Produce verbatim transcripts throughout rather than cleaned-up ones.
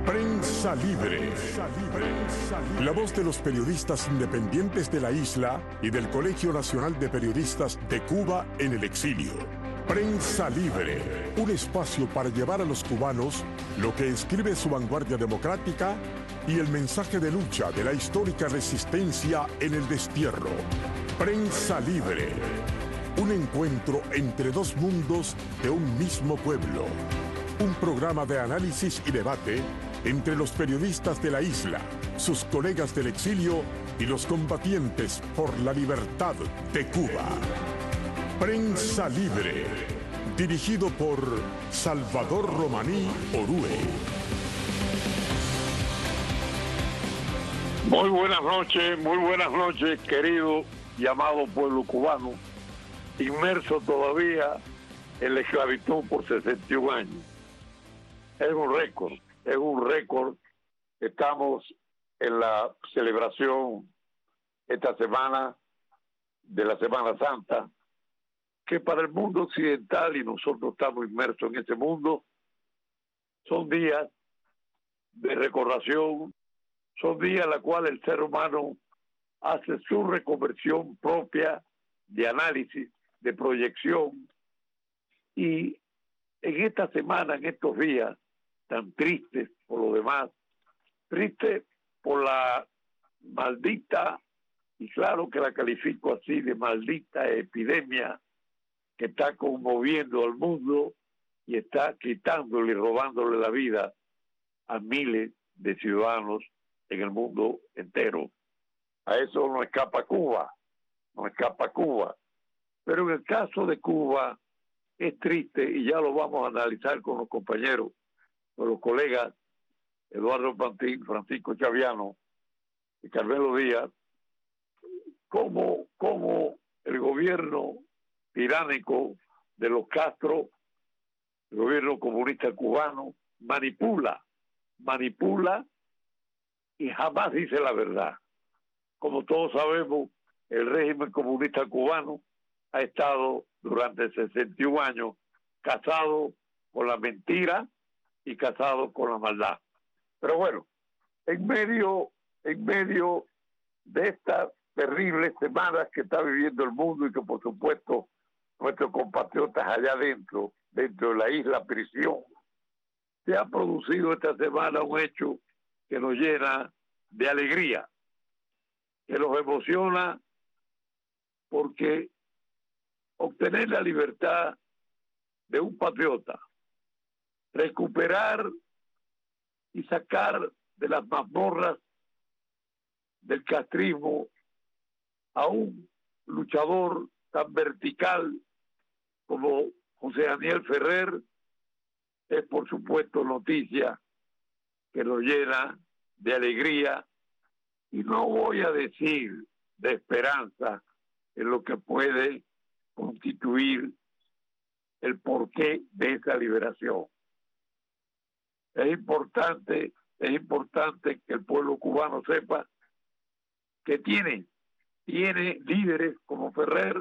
Prensa Libre. La voz de los periodistas independientes de la isla y del Colegio Nacional de Periodistas de Cuba en el exilio. Prensa Libre, un espacio para llevar a los cubanos lo que escribe su vanguardia democrática y el mensaje de lucha de la histórica resistencia en el destierro. Prensa Libre, un encuentro entre dos mundos de un mismo pueblo. Un programa de análisis y debate entre los periodistas de la isla, sus colegas del exilio y los combatientes por la libertad de Cuba. Prensa Libre, dirigido por Salvador Romaní Orue. Muy buenas noches, muy buenas noches, querido y amado pueblo cubano, inmerso todavía en la esclavitud por sesenta y un años. Es un récord, es un récord. Estamos en la celebración esta semana de la Semana Santa, que para el mundo occidental, y nosotros estamos inmersos en ese mundo, son días de recordación, son días en los cuales el ser humano hace su reconversión propia de análisis, de proyección, y en esta semana, en estos días tan tristes por lo demás, tristes por la maldita, y claro que la califico así, de maldita epidemia que está conmoviendo al mundo y está quitándole y robándole la vida a miles de ciudadanos en el mundo entero. A eso no escapa Cuba, no escapa Cuba. Pero en el caso de Cuba es triste, y ya lo vamos a analizar con los compañeros, con los colegas Eduardo Pantín, Francisco Chaviano y Carmelo Díaz, cómo, cómo el gobierno tiránico de los Castro, el gobierno comunista cubano, manipula, manipula y jamás dice la verdad. Como todos sabemos, el régimen comunista cubano ha estado durante sesenta y un años casado con la mentira y casado con la maldad. Pero bueno, en medio, en medio de estas terribles semanas que está viviendo el mundo y que por supuesto nuestros compatriotas allá adentro, dentro de la isla prisión, se ha producido esta semana un hecho que nos llena de alegría, que nos emociona, porque obtener la libertad de un patriota, recuperar y sacar de las mazmorras del castrismo a un luchador tan vertical como José Daniel Ferrer, es por supuesto noticia que nos llena de alegría, y no voy a decir de esperanza en lo que puede constituir el porqué de esa liberación. Es importante, es importante que el pueblo cubano sepa que tiene, tiene líderes como Ferrer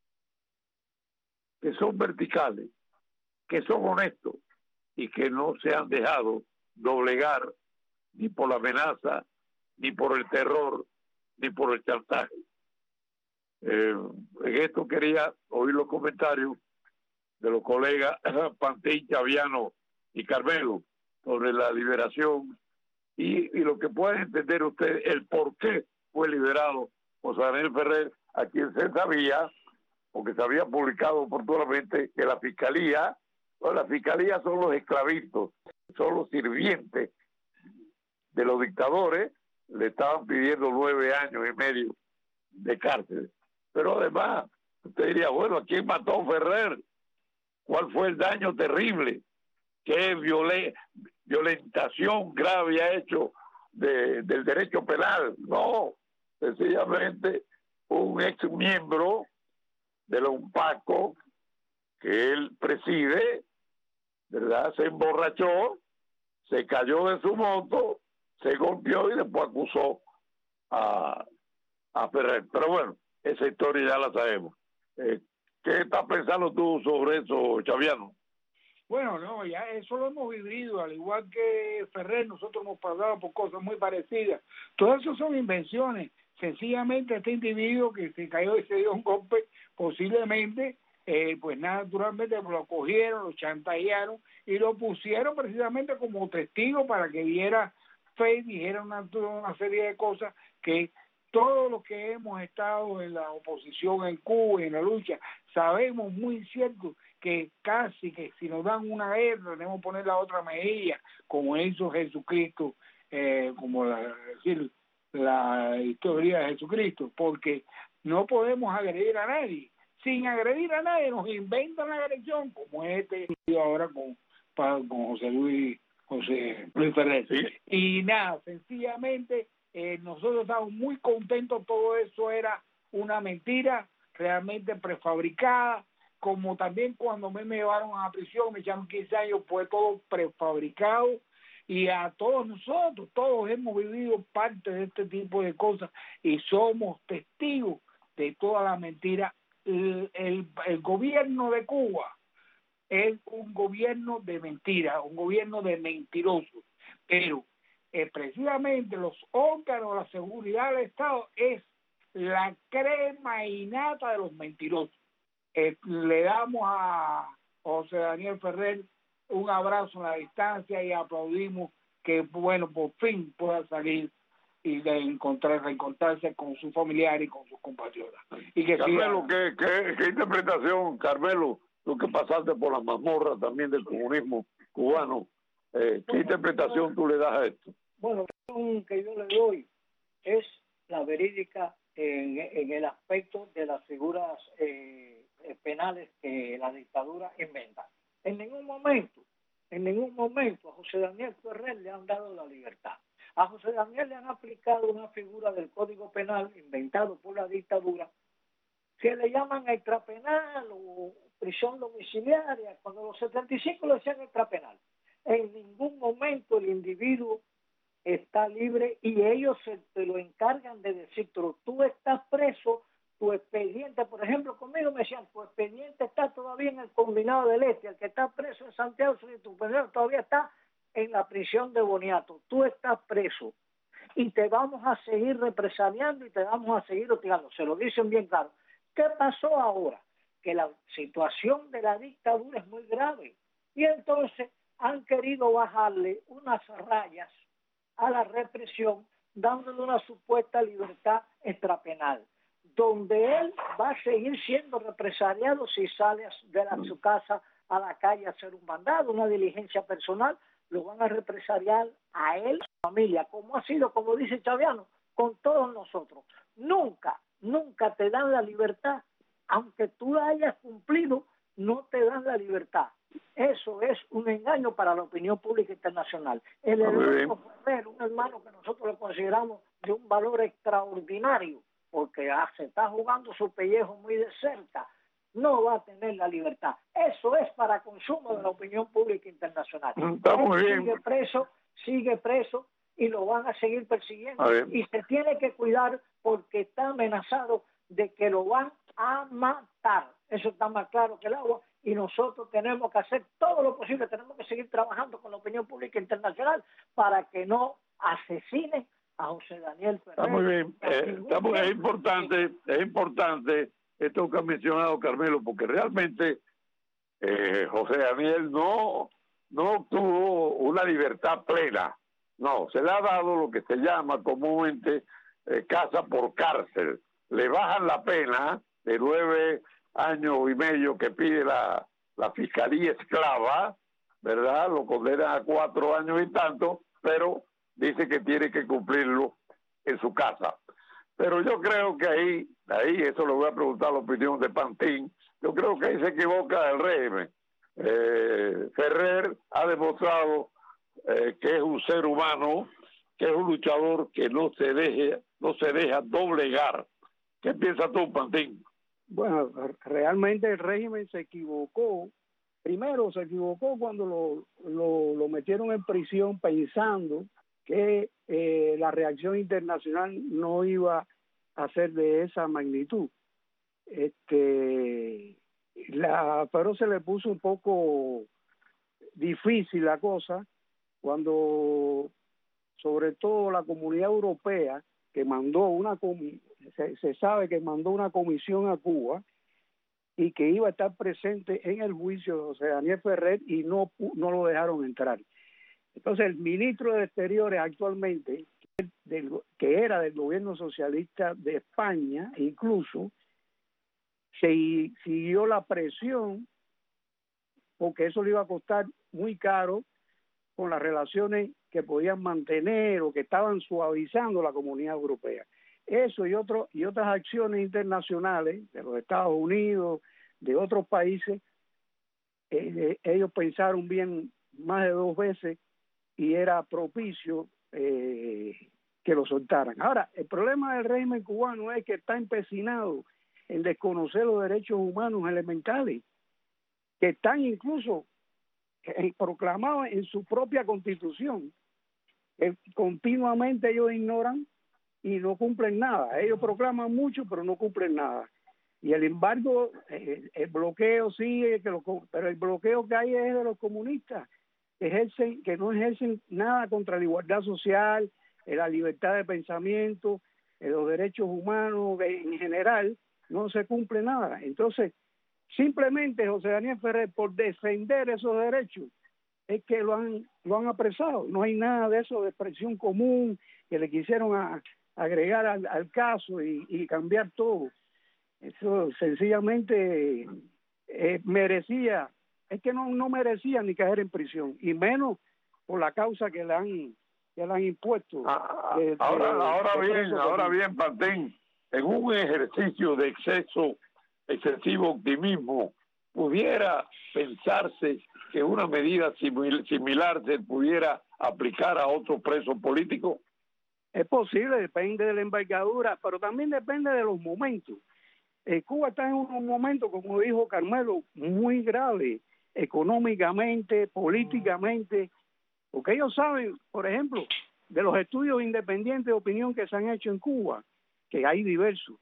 que son verticales, que son honestos y que no se han dejado doblegar ni por la amenaza, ni por el terror, ni por el chantaje. Eh, en esto quería oír los comentarios de los colegas Pantín, Chaviano y Carmelo sobre la liberación y, y lo que pueden entender ustedes, el por qué fue liberado José Daniel Ferrer, a quien se sabía, porque se había publicado oportunamente, que la fiscalía, no, la fiscalía son los esclavitos, son los sirvientes de los dictadores, le estaban pidiendo nueve años y medio de cárcel. Pero además, usted diría, bueno, ¿a quién mató Ferrer? ¿Cuál fue el daño terrible? ¿Qué viole, violentación grave ha hecho de, del derecho penal? No, sencillamente un ex miembro de la UNPACO que él preside, ¿verdad? Se emborrachó, se cayó de su moto, se golpeó y después acusó a, a Ferrer. Pero bueno, esa historia ya la sabemos. Eh, ¿Qué estás pensando tú sobre eso, Chaviano? Bueno, no, ya eso lo hemos vivido, al igual que Ferrer, nosotros hemos pasado por cosas muy parecidas. Todo eso son invenciones. Sencillamente este individuo que se cayó y se dio un golpe, posiblemente, eh, pues naturalmente lo cogieron, lo chantajearon y lo pusieron precisamente como testigo para que diera fe y dijera una, una serie de cosas que todos los que hemos estado en la oposición en Cuba y en la lucha sabemos muy cierto que casi que si nos dan una guerra tenemos que poner la otra mejilla, como hizo Jesucristo, eh, como la, decir, la historia de Jesucristo, porque no podemos agredir a nadie. Sin agredir a nadie nos inventan la agresión, como este ahora con, con José Luis, José Luis Ferrer. Sí. Y nada, sencillamente eh, nosotros estamos muy contentos, todo eso era una mentira realmente prefabricada, como también cuando me, me llevaron a la prisión, me echaron quince años, fue todo prefabricado, y a todos nosotros, todos hemos vivido parte de este tipo de cosas y somos testigos de toda la mentira. El, el, el gobierno de Cuba es un gobierno de mentira, un gobierno de mentirosos, pero eh, precisamente los órganos de la seguridad del Estado es la crema innata de los mentirosos. Eh, le damos a José Daniel Ferrer un abrazo en la distancia y aplaudimos que, bueno, por fin pueda salir y de encontrar, reencontrarse con su familiar y con sus compatriotas. Y que Carmelo, siga... ¿qué, qué, qué interpretación, Carmelo, tú que pasaste por las mazmorras también del comunismo cubano, eh, qué interpretación tú le das a esto? Bueno, la interpretación que yo le doy es la verídica en, en el aspecto de las figuras eh, penales que la dictadura inventa. En ningún momento, en ningún momento a José Daniel Ferrer le han dado la libertad. A José Daniel le han aplicado una figura del Código Penal inventado por la dictadura que le llaman extrapenal o prisión domiciliaria. Cuando los setenta y cinco le decían extrapenal. En ningún momento el individuo está libre y ellos se te lo encargan de decir, pero tú estás preso, tu expediente, por ejemplo, conmigo me decían, tu expediente está todavía en el Combinado del Este, el que está preso en Santiago, tu expediente todavía está en la prisión de Boniato, tú estás preso y te vamos a seguir represaliando y te vamos a seguir hostigando, se lo dicen bien claro. ¿Qué pasó ahora? Que la situación de la dictadura es muy grave y entonces han querido bajarle unas rayas a la represión, dándole una supuesta libertad extrapenal, donde él va a seguir siendo represaliado si sale de la, su casa a la calle a hacer un mandado, una diligencia personal, lo van a represaliar a él, a su familia, como ha sido, como dice Chaviano, con todos nosotros. Nunca, nunca te dan la libertad, aunque tú la hayas cumplido, no te dan la libertad. Eso es un engaño para la opinión pública internacional. El hermano Ferrer, un hermano que nosotros le consideramos de un valor extraordinario, porque ah, se está jugando su pellejo muy de cerca, no va a tener la libertad. Eso es para consumo de la opinión pública internacional. Está muy bien. Sigue preso, sigue preso y lo van a seguir persiguiendo. Y se tiene que cuidar porque está amenazado de que lo van a matar. Eso está más claro que el agua. Y nosotros tenemos que hacer todo lo posible, tenemos que seguir trabajando con la opinión pública internacional para que no asesinen a José Daniel Ferrer. Está muy bien, eh, está muy, es importante, es importante esto que ha mencionado Carmelo, porque realmente eh, José Daniel no, no obtuvo una libertad plena, no, se le ha dado lo que se llama comúnmente eh, casa por cárcel, le bajan la pena de nueve año y medio que pide la, la fiscalía esclava, ¿verdad? Lo condena a cuatro años y tanto, pero dice que tiene que cumplirlo en su casa. Pero yo creo que ahí, ahí eso le voy a preguntar la opinión de Pantín, yo creo que ahí se equivoca el régimen. Eh, Ferrer ha demostrado eh, que es un ser humano, que es un luchador que no se deje, no se deja doblegar. ¿Qué piensas tú, Pantín? Bueno, realmente el régimen se equivocó. Primero se equivocó cuando lo, lo, lo metieron en prisión pensando que eh, la reacción internacional no iba a ser de esa magnitud. Este, la, pero se le puso un poco difícil la cosa cuando, sobre todo, la Comunidad Europea, que mandó una, se, se sabe que mandó una comisión a Cuba y que iba a estar presente en el juicio de José Daniel Ferrer, y no, no lo dejaron entrar. Entonces, el ministro de Exteriores actualmente, del, que era del gobierno socialista de España, incluso, se, siguió la presión, porque eso le iba a costar muy caro con las relaciones que podían mantener o que estaban suavizando la Comunidad Europea. Eso y, otro, y otras acciones internacionales de los Estados Unidos, de otros países, eh, ellos pensaron bien más de dos veces y era propicio eh, que lo soltaran. Ahora, el problema del régimen cubano es que está empecinado en desconocer los derechos humanos elementales, que están incluso eh, proclamados en su propia constitución. Eh, continuamente ellos ignoran y no cumplen nada. Ellos proclaman mucho, pero no cumplen nada. Y el embargo, eh, el bloqueo sigue, que lo, pero el bloqueo que hay es de los comunistas, que, ejercen, que no ejercen nada contra la igualdad social, eh, la libertad de pensamiento, eh, los derechos humanos eh, en general, no se cumple nada. Entonces, simplemente José Daniel Ferrer, por defender esos derechos, es que lo han lo han apresado. No hay nada de eso de expresión común que le quisieron a, agregar al, al caso y, y cambiar todo. Eso sencillamente eh, merecía, es que no, no merecía ni caer en prisión, y menos por la causa que le han que le han impuesto. Ah, de, ahora de, ahora de bien, ahora también. bien, Patén, en un ejercicio de exceso, excesivo optimismo, pudiera pensarse que una medida simil, similar se pudiera aplicar a otros presos políticos. Es posible, depende de la envergadura, pero también depende de los momentos. Eh, Cuba está en un momento, como dijo Carmelo, muy grave, económicamente, políticamente, porque ellos saben, por ejemplo, de los estudios independientes de opinión que se han hecho en Cuba, que hay diversos.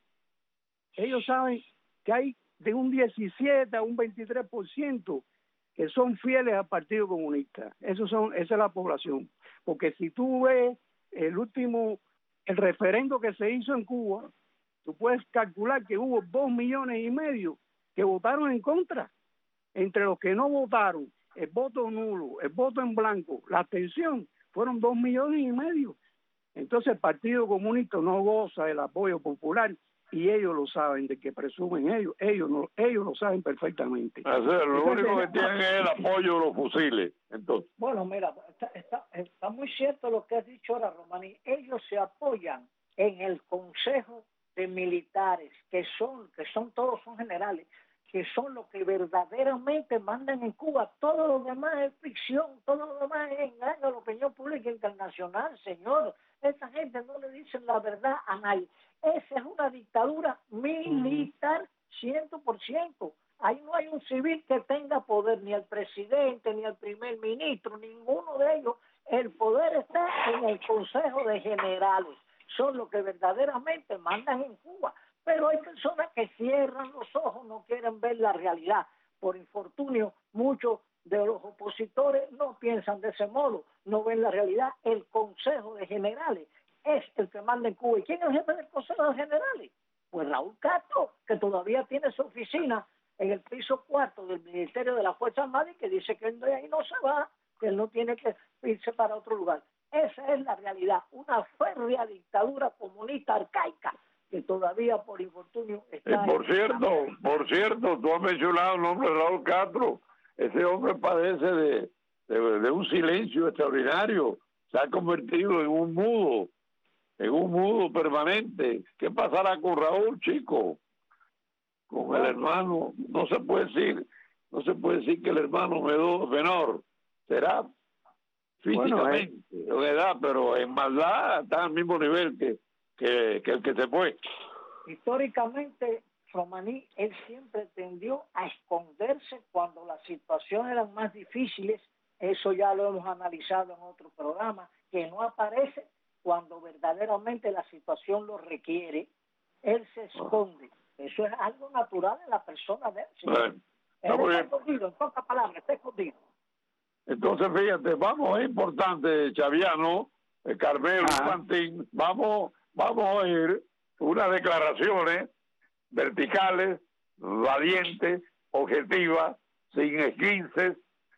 Ellos saben que hay de un diecisiete a un veintitrés por ciento que son fieles al Partido Comunista. Esos son, esa es la población. Porque si tú ves el último, el referendo que se hizo en Cuba, tú puedes calcular que hubo dos millones y medio que votaron en contra. Entre los que no votaron, el voto nulo, el voto en blanco, la abstención, fueron dos millones y medio. Entonces el Partido Comunista no goza del apoyo popular, y ellos lo saben, de que presumen ellos, ellos no, ellos lo saben perfectamente. O sea, lo Entonces, único que tienen es el apoyo de los fusiles. Entonces, bueno, mira, está, está, está muy cierto lo que has dicho ahora, Romani. Ellos se apoyan en el Consejo de Militares, que son, que son todos son generales, que son los que verdaderamente mandan en Cuba. Todo lo demás es ficción, todo lo demás es engaño a la opinión pública internacional, señor. Esa gente no le dicen la verdad a nadie. Esa es una dictadura militar, ciento por ciento. Ahí no hay un civil que tenga poder, ni el presidente, ni el primer ministro, ninguno de ellos. El poder está en el Consejo de Generales. Son los que verdaderamente mandan en Cuba. Pero hay personas que cierran los ojos, no quieren ver la realidad. Por infortunio, muchos de los opositores no piensan de ese modo, no ven la realidad. El Consejo de Generales es el que manda en Cuba. ¿Y quién es el jefe del Consejo de Generales? Pues Raúl Castro, que todavía tiene su oficina en el piso cuarto del Ministerio de las Fuerzas Armadas, y que dice que él de ahí no se va, que él no tiene que irse para otro lugar. Esa es la realidad, una férrea dictadura comunista arcaica que todavía por infortunio está... y por cierto, por cierto, tú has mencionado el nombre de Raúl Castro. Ese hombre padece de, de, de un silencio extraordinario. Se ha convertido en un mudo, en un mudo permanente. ¿Qué pasará con Raúl, chico? Con el hermano, no se puede decir, no se puede decir que el hermano menor será físicamente, bueno, eh. en edad, pero en maldad está al mismo nivel que, que, que el que se fue. Históricamente, Romaní, él siempre tendió a esconderse cuando las situaciones eran más difíciles. Eso ya lo hemos analizado en otro programa, que no aparece cuando verdaderamente la situación lo requiere. Él se esconde. Eso es algo natural en la persona de él. Bueno, él está escondido, en pocas palabras, está escondido. Entonces, fíjate, vamos, es importante, Chaviano, eh, Carmelo, Pantín, vamos, vamos a oír unas declaraciones verticales, valientes, objetivas, sin esguinces,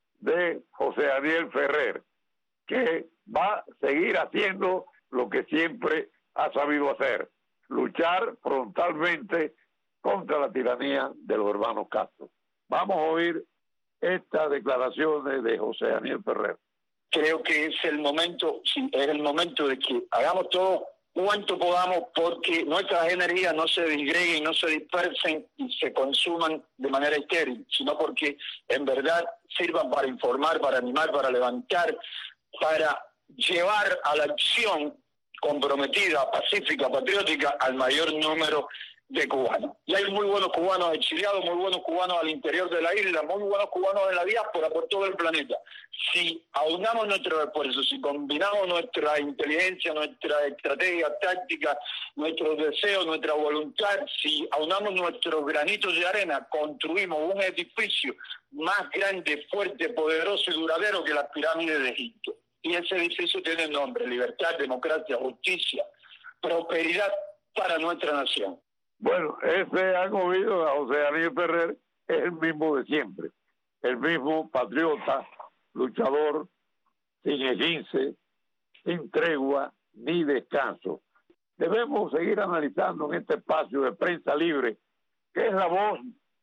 de José Daniel Ferrer, que va a seguir haciendo lo que siempre ha sabido hacer, luchar frontalmente contra la tiranía de los hermanos Castro. Vamos a oír estas declaraciones de José Daniel Ferrer. Creo que es el momento, sí, es el momento de que hagamos todo cuanto podamos porque nuestras energías no se disgreguen, no se dispersen y se consuman de manera estéril, sino porque en verdad sirvan para informar, para animar, para levantar, para llevar a la acción comprometida, pacífica, patriótica al mayor número de cubanos. Y hay muy buenos cubanos exiliados, muy buenos cubanos al interior de la isla, muy buenos cubanos en la diáspora por todo el planeta. Si aunamos nuestros esfuerzos, si combinamos nuestra inteligencia, nuestra estrategia táctica, nuestros deseos, nuestra voluntad, si aunamos nuestros granitos de arena, construimos un edificio más grande, fuerte, poderoso y duradero que las pirámides de Egipto. Y ese edificio tiene nombre: libertad, democracia, justicia, prosperidad para nuestra nación. Bueno, ese han oído a José Daniel Ferrer, es el mismo de siempre, el mismo patriota, luchador, sin esguince, sin tregua ni descanso. Debemos seguir analizando en este espacio de Prensa Libre, que es la voz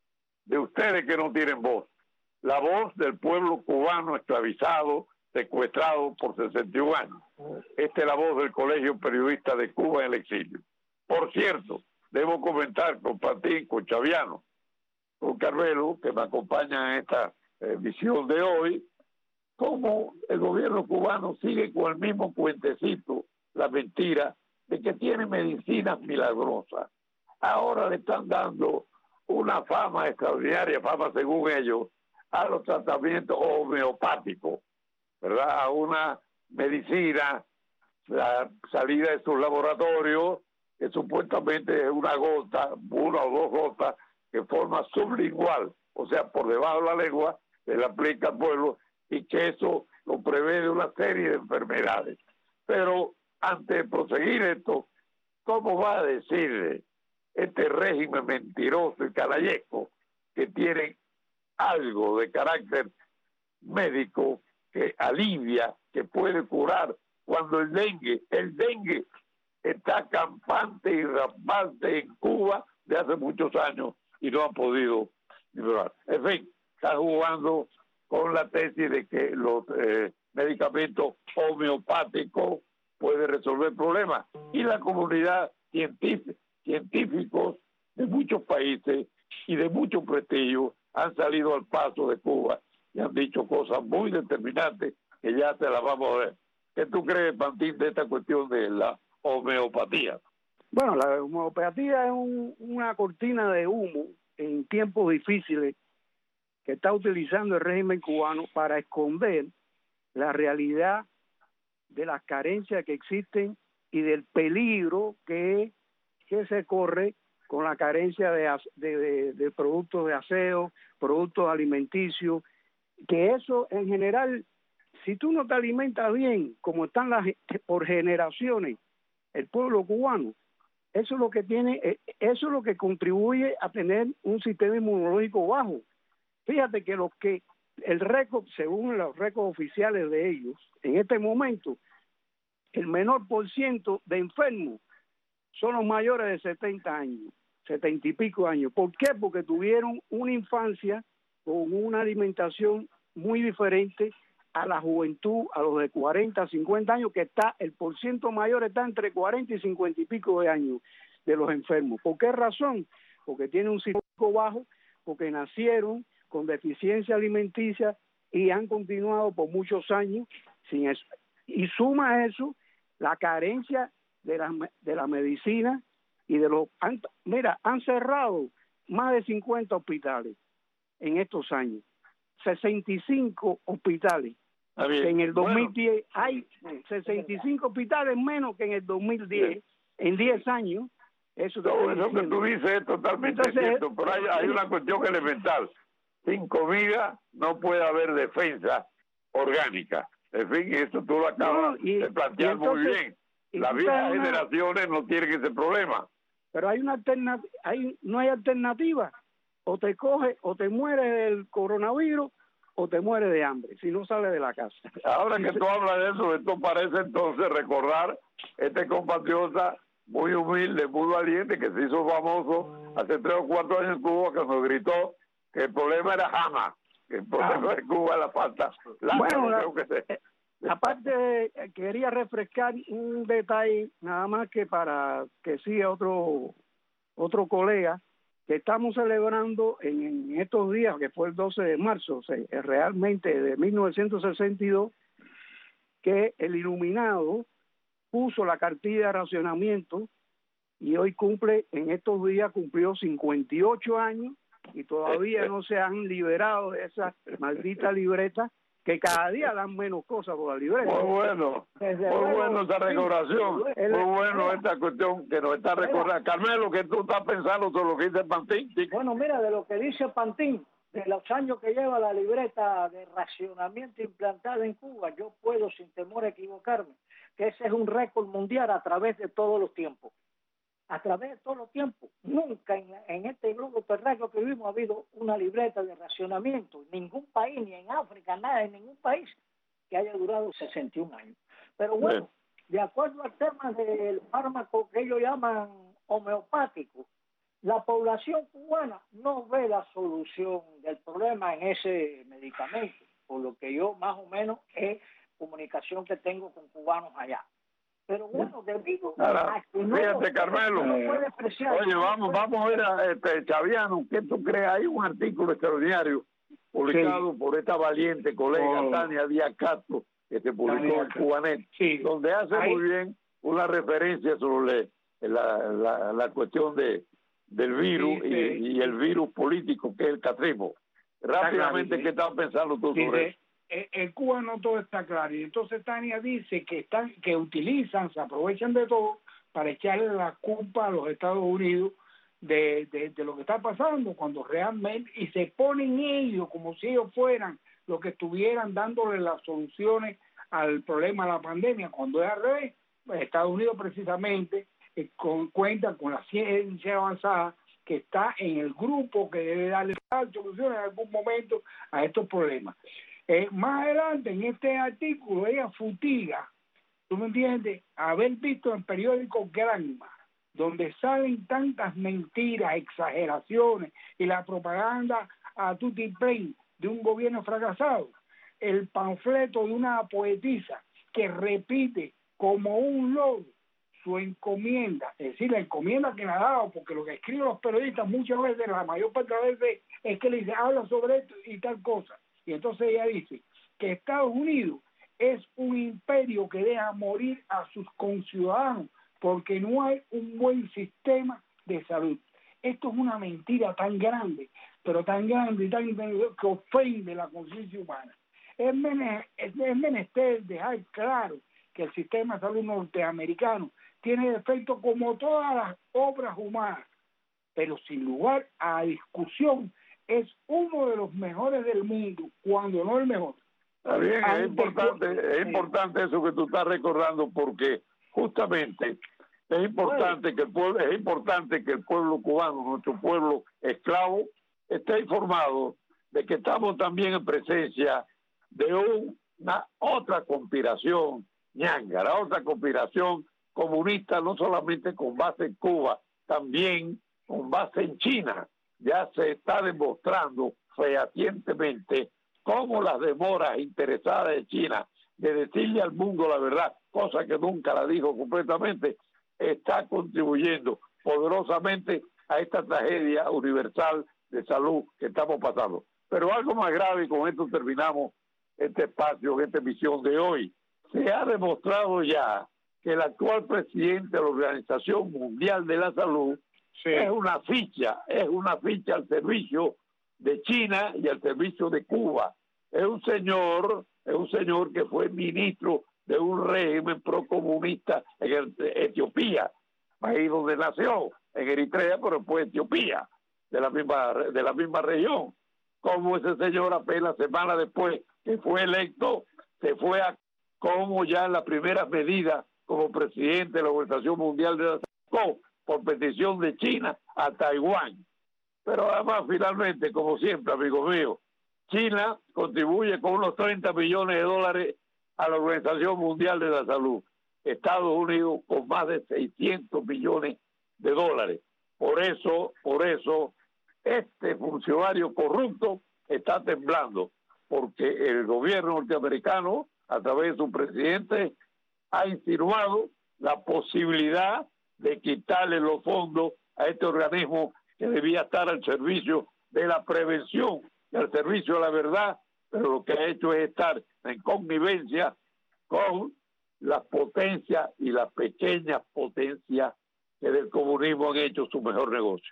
de ustedes que no tienen voz, la voz del pueblo cubano esclavizado, secuestrado por sesenta y un años. Esta es la voz del Colegio Periodista de Cuba en el exilio. Por cierto, debo comentar con Patín, con Chaviano, con Carmelo, que me acompaña en esta eh, visión de hoy, cómo el gobierno cubano sigue con el mismo puentecito, la mentira de que tiene medicinas milagrosas. Ahora le están dando una fama extraordinaria, fama según ellos, a los tratamientos homeopáticos, ¿verdad? A una medicina, la salida de sus laboratorios, que supuestamente es una gota, una o dos gotas, que forma sublingual, o sea, por debajo de la lengua, se le aplica al pueblo, y que eso lo prevé de una serie de enfermedades. Pero antes de proseguir esto, ¿cómo va a decirle este régimen mentiroso y canallesco que tiene algo de carácter médico que alivia, que puede curar, cuando el dengue, el dengue está campante y rampante en Cuba de hace muchos años y no han podido liberar? En fin, están jugando con la tesis de que los eh, medicamentos homeopáticos pueden resolver problemas, y la comunidad científica, científicos de muchos países y de mucho prestigio han salido al paso de Cuba y han dicho cosas muy determinantes que ya te las vamos a ver. ¿Qué tú crees, Pantín, de esta cuestión de la homeopatía? Bueno, la homeopatía es un, una cortina de humo en tiempos difíciles que está utilizando el régimen cubano para esconder la realidad de las carencias que existen y del peligro que, que se corre con la carencia de, de, de, de productos de aseo, productos alimenticios, que eso en general, si tú no te alimentas bien, como están las por generaciones el pueblo cubano, eso es lo que tiene, eso es lo que contribuye a tener un sistema inmunológico bajo. Fíjate que los que el récord, según los récords oficiales de ellos, en este momento, el menor por ciento de enfermos son los mayores de setenta años, setenta y pico años. ¿Por qué? Porque tuvieron una infancia con una alimentación muy diferente a la juventud, a los de cuarenta, cincuenta años, que está, el porciento mayor está entre cuarenta y cincuenta y pico de años de los enfermos. ¿Por qué razón? Porque tienen un sistema bajo, porque nacieron con deficiencia alimenticia y han continuado por muchos años sin eso. Y suma a eso la carencia de la, de la medicina y de los... Han, mira, han cerrado más de cincuenta hospitales en estos años, sesenta y cinco hospitales. Que en el dos mil diez bueno, hay sesenta y cinco hospitales menos que en el dos mil diez, sí. En diez años. Eso, no, eso que tú dices es totalmente Entonces, cierto, pero hay, hay una cuestión elemental. Sin comida no puede haber defensa orgánica. En fin, eso tú lo acabas No, y- de plantear y entonces- muy bien. y Las tú viejas sabes una- generaciones no tienen ese problema. Pero hay una alternativa, hay, no hay alternativa. O te coge, o te mueres del coronavirus, o te mueres de hambre, si no sales de la casa. Ahora que tú hablas de eso, esto parece entonces recordar este compatriota muy humilde, muy valiente, que se hizo famoso hace tres o cuatro años en Cuba, que nos gritó que el problema era Jama, que el problema de Cuba era la falta. Bueno, la- creo que se- eh, aparte, eh, quería refrescar un detalle, nada más que para que siga otro, otro colega, que estamos celebrando en, en estos días, que fue el doce de marzo, o sea, eh, realmente de mil novecientos sesenta y dos, que el iluminado puso la cartilla de racionamiento y hoy cumple, en estos días cumplió cincuenta y ocho años y todavía no se han liberado de esa maldita libreta, que cada día dan menos cosas por la libreta. Muy bueno, Desde muy luego, bueno esa sí, recordación, el- muy bueno mira, esta cuestión que nos está recordando. Carmelo, ¿qué tú estás pensando sobre lo que dice Pantín? Bueno, mira, de lo que dice Pantín, de los años que lleva la libreta de racionamiento implantada en Cuba, yo puedo, sin temor a equivocarme, que ese es un récord mundial a través de todos los tiempos. A través de todos los tiempos. Nunca en, en este globo terráqueo que vivimos ha habido una libreta de racionamiento. Ningún país, ni en África, nada, en ningún país que haya durado sesenta y un años. Pero bueno, de acuerdo al tema del fármaco que ellos llaman homeopático, la población cubana no ve la solución del problema en ese medicamento, por lo que yo más o menos es comunicación que tengo con cubanos allá. Pero bueno, debido Ahora, a que no fíjate, lo- Carmelo, no lo puede apreciar, oye, no vamos, puede- vamos a ver a este Chaviano, ¿qué tú crees? Hay un artículo extraordinario publicado por esta valiente colega Oh. Tania Díaz Castro, que se publicó Tania en Castro. Cubanet, Sí. donde hace Ahí- muy bien una referencia sobre la, la, la cuestión de del virus Sí, y, sí. y el virus político que es el catrismo. Rápidamente, claro, sí. ¿qué estás pensando tú sobre Dice, eso? eh, en Cuba no todo está claro. Y entonces Tania dice que están, que utilizan, se aprovechan de todo para echarle la culpa a los Estados Unidos de, de, de lo que está pasando, cuando realmente, y se ponen ellos como si ellos fueran los que estuvieran dándole las soluciones al problema de la pandemia, cuando es al revés. Pues Estados Unidos precisamente eh, con, cuenta con la ciencia avanzada, que está en el grupo que debe darle soluciones en algún momento a estos problemas. Eh, más adelante en este artículo ella futiga, ¿tú me entiendes?, haber visto en periódico Granma, donde salen tantas mentiras, exageraciones y la propaganda a tutti plain de un gobierno fracasado, el panfleto de una poetisa que repite como un lobo su encomienda, es decir, la encomienda que le ha dado, porque lo que escriben los periodistas muchas veces, la mayor parte de las veces, es que le dice, habla sobre esto y tal cosa. Y entonces ella dice que Estados Unidos es un imperio que deja morir a sus conciudadanos porque no hay un buen sistema de salud. Esto es una mentira tan grande, pero tan grande y tan grande que ofende la conciencia humana. Es menester, es menester dejar claro que el sistema de salud norteamericano tiene defectos como todas las obras humanas, pero sin lugar a discusión es uno de los mejores del mundo, cuando no el mejor. Está bien, es Ante- importante, es importante eso que tú estás recordando, porque justamente es importante que el pueblo, es importante que el pueblo cubano, nuestro pueblo esclavo, esté informado de que estamos también en presencia de una otra conspiración ñangara, otra conspiración comunista, no solamente con base en Cuba, también con base en China. Ya se está demostrando fehacientemente cómo las demoras interesadas de China de decirle al mundo la verdad, cosa que nunca la dijo completamente, está contribuyendo poderosamente a esta tragedia universal de salud que estamos pasando. Pero algo más grave, y con esto terminamos este espacio, esta emisión de hoy, se ha demostrado ya que el actual presidente de la Organización Mundial de la Salud Sí. es una ficha, es una ficha al servicio de China y al servicio de Cuba. Es un señor, es un señor que fue ministro de un régimen procomunista en Etiopía, país donde nació, en Eritrea, pero fue Etiopía, de la misma de la misma región. cómo ese señor apenas semana después que fue electo, se fue a cómo ya en las primeras medidas como presidente de la Organización Mundial de la Salud, por petición de China a Taiwán. Pero además, finalmente, como siempre, amigos míos, China contribuye con unos treinta millones de dólares a la Organización Mundial de la Salud. Estados Unidos con más de seiscientos millones de dólares. Por eso, por eso, este funcionario corrupto está temblando, porque el gobierno norteamericano, a través de su presidente, ha insinuado la posibilidad de quitarle los fondos a este organismo que debía estar al servicio de la prevención y al servicio de la verdad, pero lo que ha hecho es estar en connivencia con las potencias y las pequeñas potencias que del comunismo han hecho su mejor negocio.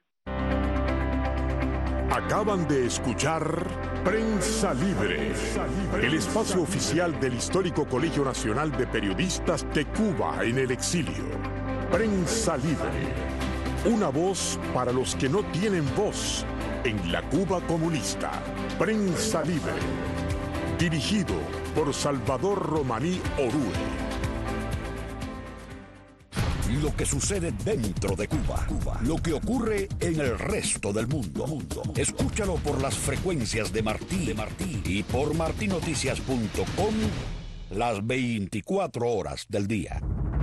Acaban de escuchar Prensa Libre, el espacio oficial del histórico Colegio Nacional de Periodistas de Cuba en el exilio. Prensa Libre, una voz para los que no tienen voz en la Cuba comunista. Prensa Libre, dirigido por Salvador Romaní Orue. Lo que sucede dentro de Cuba, Cuba, lo que ocurre en el resto del mundo. mundo. Escúchalo por las frecuencias de Martí, de Martí y por martí noticias punto com las veinticuatro horas del día.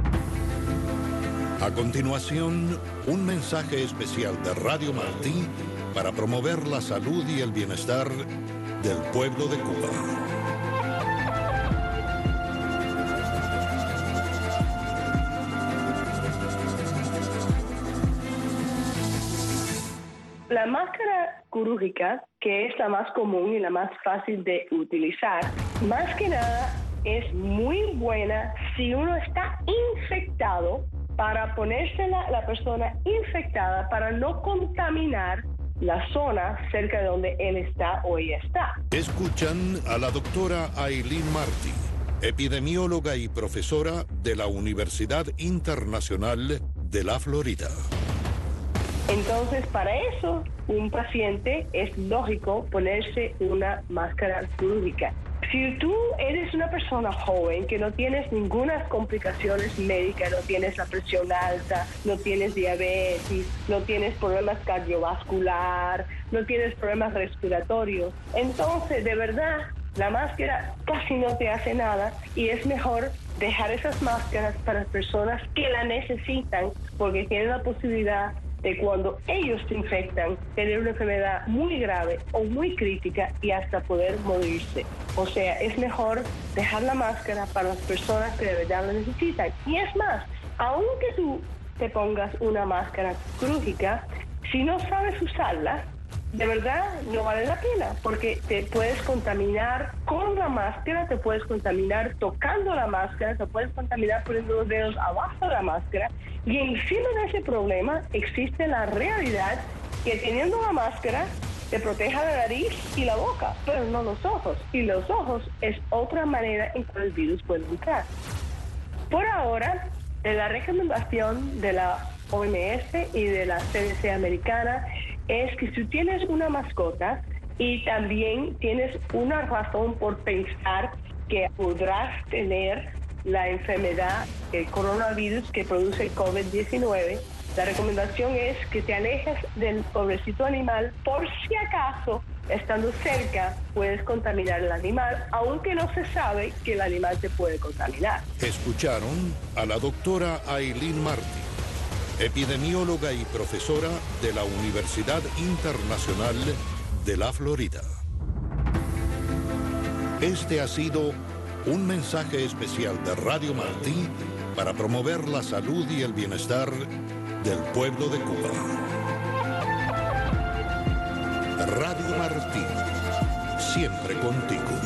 A continuación, un mensaje especial de Radio Martí para promover la salud y el bienestar del pueblo de Cuba. La máscara quirúrgica, que es la más común y la más fácil de utilizar, más que nada es muy buena si uno está infectado, para ponérsela la persona infectada para no contaminar la zona cerca de donde él está o ella está. Escuchan a la doctora Aileen Martí, epidemióloga y profesora de la Universidad Internacional de la Florida. Entonces, para eso, un paciente es lógico ponerse una máscara quirúrgica. Si tú eres una persona joven que no tienes ninguna complicaciones médicas, no tienes la presión alta, no tienes diabetes, no tienes problemas cardiovasculares, no tienes problemas respiratorios, entonces de verdad la máscara casi no te hace nada y es mejor dejar esas máscaras para personas que la necesitan porque tienen la posibilidad de cuando ellos se infectan, tener una enfermedad muy grave o muy crítica y hasta poder morirse. O sea, es mejor dejar la máscara para las personas que de verdad la necesitan. Y es más, aunque tú te pongas una máscara quirúrgica, si no sabes usarla, de verdad no vale la pena, porque te puedes contaminar con la máscara, te puedes contaminar tocando la máscara, te puedes contaminar poniendo los dedos abajo de la máscara, y encima de ese problema existe la realidad que teniendo la máscara te proteja la nariz y la boca, pero no los ojos, y los ojos es otra manera en que el virus puede entrar. Por ahora, la recomendación de la O M S y de la C D C americana es que si tienes una mascota y también tienes una razón por pensar que podrás tener la enfermedad, el coronavirus que produce el COVID diecinueve, la recomendación es que te alejes del pobrecito animal por si acaso, estando cerca, puedes contaminar al animal, aunque no se sabe que el animal te puede contaminar. Escucharon a la doctora Aileen Martí, epidemióloga y profesora de la Universidad Internacional de la Florida. Este ha sido un mensaje especial de Radio Martí para promover la salud y el bienestar del pueblo de Cuba. Radio Martí, siempre contigo.